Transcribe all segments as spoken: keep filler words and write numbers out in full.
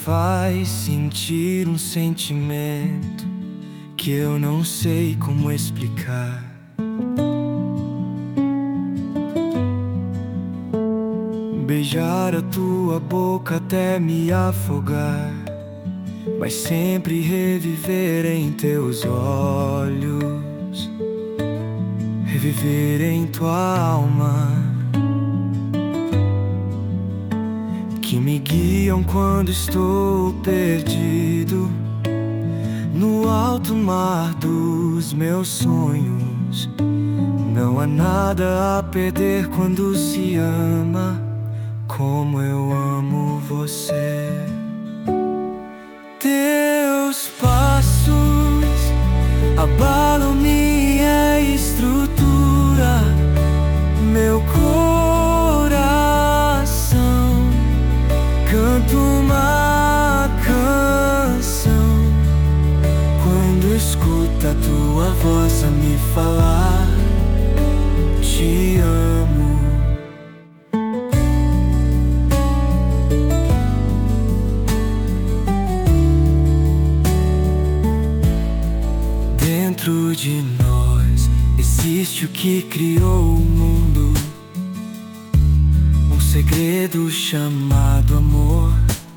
faz sentir um sentimento que eu não sei como explicar. Beijar a tua boca até me afogar, mas sempre reviver em teus olhos, reviver em tua alma, que me guiam quando estou perdido no alto mar dos meus sonhos. Não há nada a perder quando se ama como eu amo você. Teus passos abalam minha estrutura, meu coração canta uma canção quando escuta a tua voz a me falar: te amo. Dentro de nós existe o que criou o mundo, um segredo chamado amor.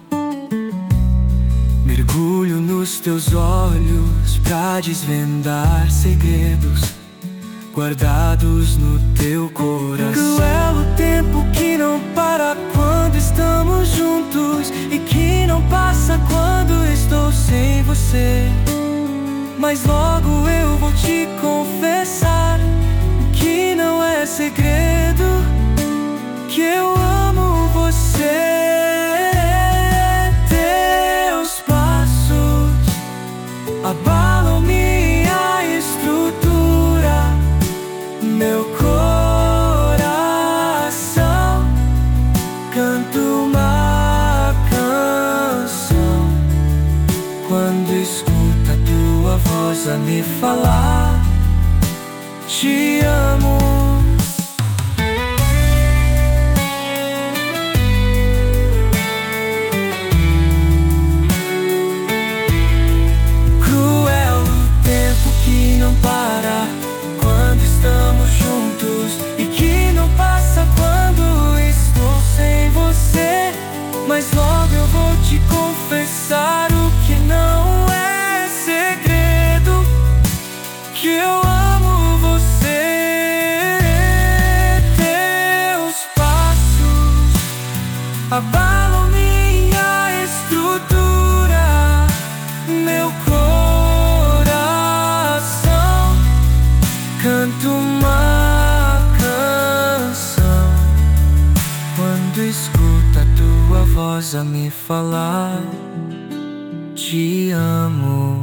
Mergulho nos teus olhos pra desvendar segredos guardados no teu coração. Cruel o tempo que não para quando estamos juntos e que não passa quando estou sem você. Mas logo eu vou te confessar que não é segredo, que eu amo você. Teus passos abalam minha estrutura, meu coração canta uma canção quando escuta tua voz a me falar: te amo. Cruel o tempo que não para quando estamos juntos e que não passa quando estou sem você. Mas logo eu vou te confessar o que não é segredo, que eu amo você. Teus passos abalam minha estrutura, meu coração canta uma canção quando escuta a tua voz a me falar: te amo.